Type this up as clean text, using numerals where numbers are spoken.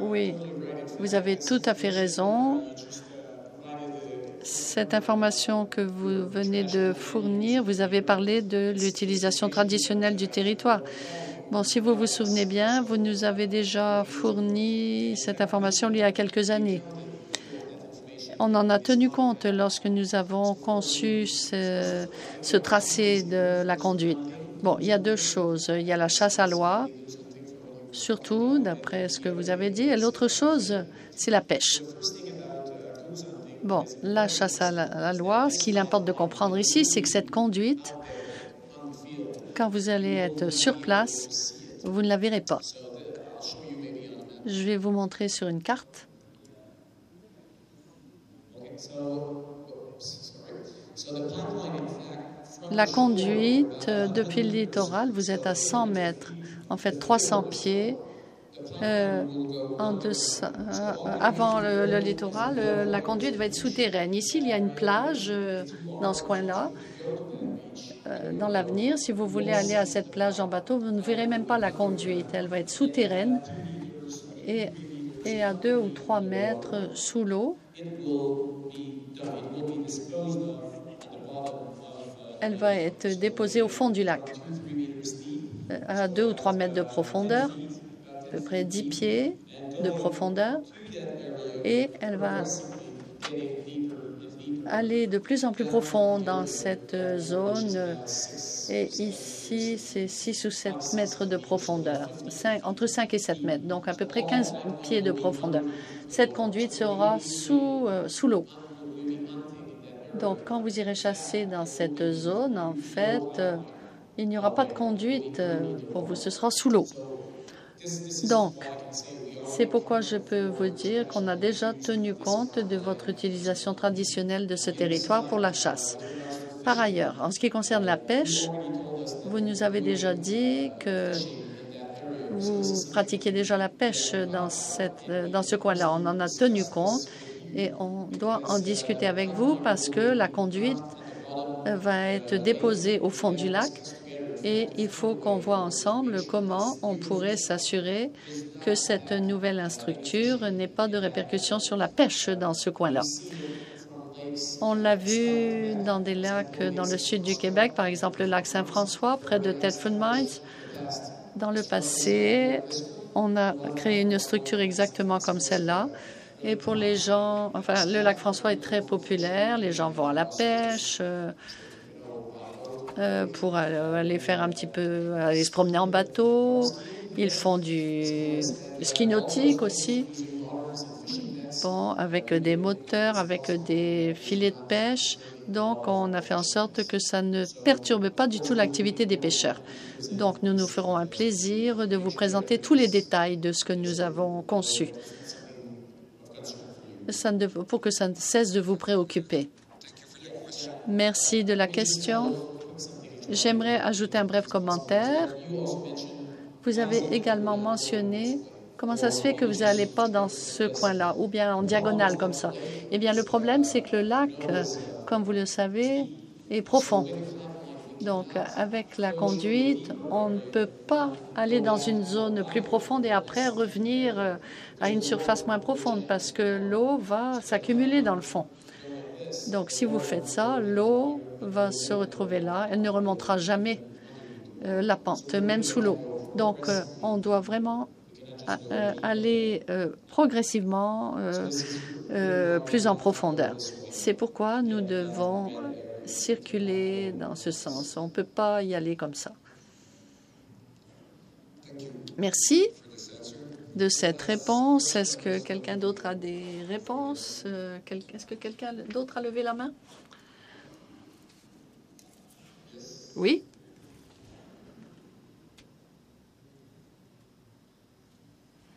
Oui, vous avez tout à fait raison. Cette information que vous venez de fournir, vous avez parlé de l'utilisation traditionnelle du territoire. Bon, si vous vous souvenez bien, vous nous avez déjà fourni cette information il y a quelques années. On en a tenu compte lorsque nous avons conçu ce tracé de la conduite. Bon, il y a deux choses. Il y a la chasse à l'oie, surtout, d'après ce que vous avez dit, et l'autre chose, c'est la pêche. Bon, la chasse à la loi, ce qu'il importe de comprendre ici, c'est que cette conduite, quand vous allez être sur place, vous ne la verrez pas. Je vais vous montrer sur une carte. La conduite depuis le littoral, vous êtes à 100 mètres, en fait 300 pieds. Avant le littoral, la conduite va être souterraine. Ici, il y a une plage dans ce coin-là. Dans l'avenir, si vous voulez aller à cette plage en bateau, vous ne verrez même pas la conduite. Elle va être souterraine et à 2 ou 3 mètres sous l'eau. Elle va être déposée au fond du lac, à 2 ou 3 mètres de profondeur, à peu près 10 pieds de profondeur, et elle va aller de plus en plus profond dans cette zone. Et ici, c'est 6 ou 7 mètres de profondeur, entre 5 et 7 mètres, donc à peu près 15 pieds de profondeur. Cette conduite sera sous l'eau. Donc, quand vous irez chasser dans cette zone, en fait, il n'y aura pas de conduite pour vous, ce sera sous l'eau. Donc, c'est pourquoi je peux vous dire qu'on a déjà tenu compte de votre utilisation traditionnelle de ce territoire pour la chasse. Par ailleurs, en ce qui concerne la pêche, vous nous avez déjà dit que vous pratiquez déjà la pêche dans ce coin-là. On en a tenu compte et on doit en discuter avec vous parce que la conduite va être déposée au fond du lac et il faut qu'on voit ensemble comment on pourrait s'assurer que cette nouvelle infrastructure n'ait pas de répercussions sur la pêche dans ce coin-là. On l'a vu dans des lacs dans le sud du Québec, par exemple le lac Saint-François, près de Thetford Mines. Dans le passé, on a créé une structure exactement comme celle-là. Et pour les gens, enfin, le lac François est très populaire. Les gens vont à la pêche pour aller faire un petit peu, aller se promener en bateau. Ils font du ski nautique aussi. Bon, avec des moteurs, avec des filets de pêche. Donc, on a fait en sorte que ça ne perturbe pas du tout l'activité des pêcheurs. Donc, nous nous ferons un plaisir de vous présenter tous les détails de ce que nous avons conçu pour que ça ne cesse de vous préoccuper. Merci de la question. J'aimerais ajouter un bref commentaire. Vous avez également mentionné comment ça se fait que vous n'allez pas dans ce coin-là, ou bien en diagonale comme ça. Eh bien, le problème, c'est que le lac, comme vous le savez, est profond. Donc, avec la conduite, on ne peut pas aller dans une zone plus profonde et après revenir à une surface moins profonde parce que l'eau va s'accumuler dans le fond. Donc, si vous faites ça, l'eau va se retrouver là. Elle ne remontera jamais la pente, même sous l'eau. Donc, on doit vraiment aller progressivement plus en profondeur. C'est pourquoi nous devons circuler dans ce sens. On ne peut pas y aller comme ça. Merci de cette réponse. Est-ce que quelqu'un d'autre a des réponses? Est-ce que quelqu'un d'autre a levé la main? Oui?